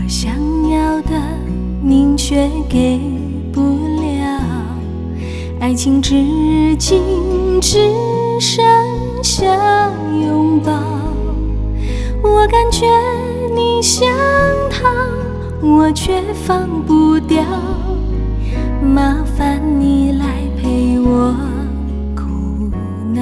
想要的您却给不了，爱情至今只剩下拥抱。我感觉你像他，我却放不掉，麻烦你来陪我哭闹。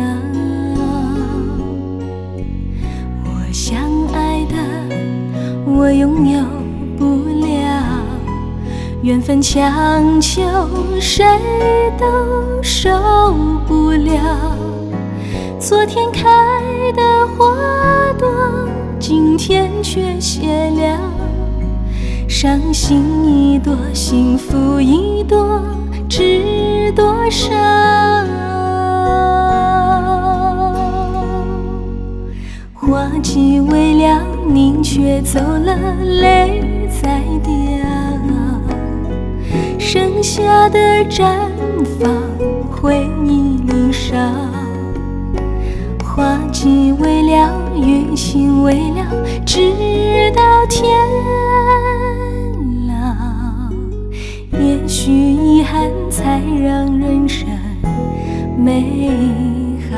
我想爱的我拥有不了，缘分强求谁都受不了。昨天开的花朵，今天却谢了。伤心一朵，幸福一朵，知多少？花期未了，您却走了，泪在掉。剩下的绽放，回忆里烧。花期未了，雨情未了，直到天老。也许遗憾才让人生美好。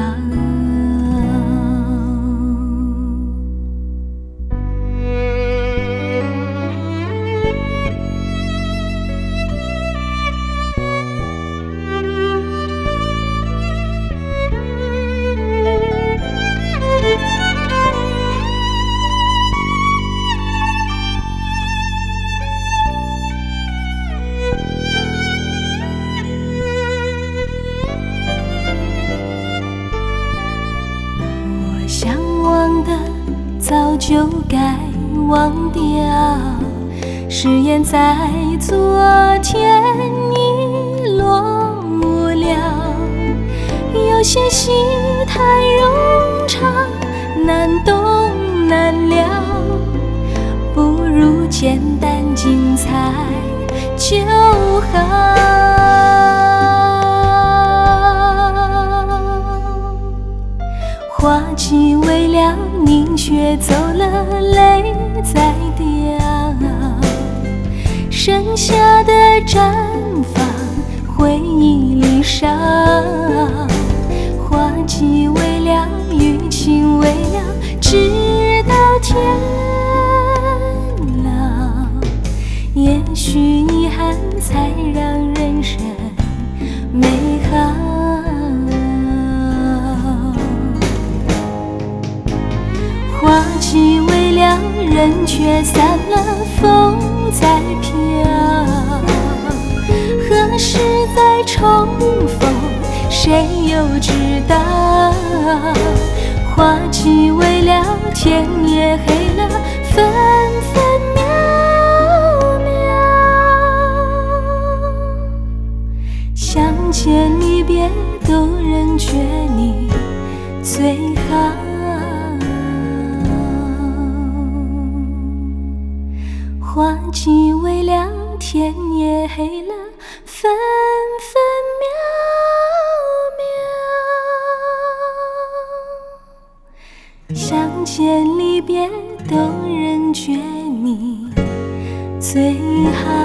想忘的早就该忘掉，誓言在昨天已落幕了。有些戏太冗长，难懂难了，不如简单精彩就好。花期未了，您却走了，泪在掉。剩下的绽放，回忆里烧。花期未了，雨情未了，直到天老。也许遗憾才让人生美好。花期未了，人却散了，风在飘。何时再重逢，谁又知道？花期未了，天也黑了，分分秒秒。相见离别，都仍觉你最好。花期未了，天也黑了，分分秒秒。相见离别，都仍觉你最好。